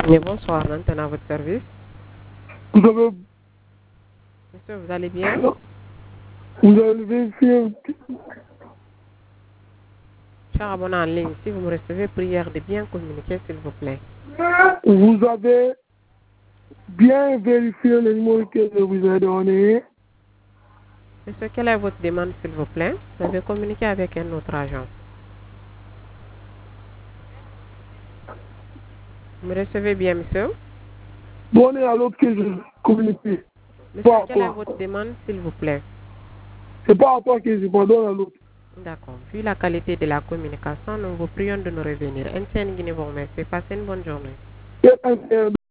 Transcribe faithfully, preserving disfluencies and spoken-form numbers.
Mais bonsoir, maintenant à votre service. Vous avez, Monsieur, vous allez bien? vous avez vérifié, Cher abonné en ligne, si vous me recevez, prière de bien communiquer, s'il vous plaît. vous avez bien vérifié le numéro que je vous ai donné. Monsieur, quelle est votre demande, s'il vous plaît? Vous avez communiqué avec un autre agent. Vous me recevez bien, monsieur? Donnez à l'autre que je communique. Monsieur, Pas à quelle est toi. votre demande, s'il vous plaît? C'est pas à toi que je parle, donne à l'autre. D'accord. Vu la qualité de la communication, nous vous prions de nous revenir. Un tien Guinée vous remercie. Passez une bonne journée. C'est un